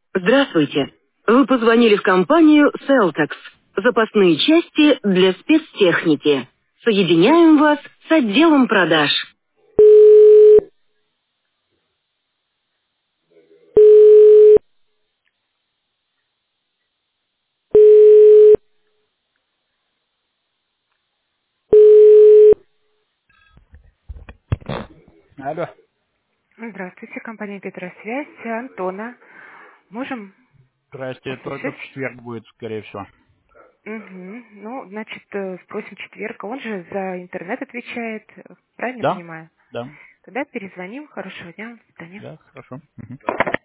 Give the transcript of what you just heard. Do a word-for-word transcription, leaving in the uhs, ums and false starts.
Здравствуйте. Вы позвонили в компанию Селтекс. Запасные части для спецтехники. Соединяем вас с отделом продаж. Алло. Здравствуйте, компания Петросвязь, Антона. Можем Здрасте, только услышать? в четверг будет, скорее всего. Угу. Ну, значит, э, спросим четверг. Он же за интернет отвечает. Правильно Да? понимаю? Да. Тогда перезвоним. Хорошего дня. До свидания. Да, хорошо. Мгм.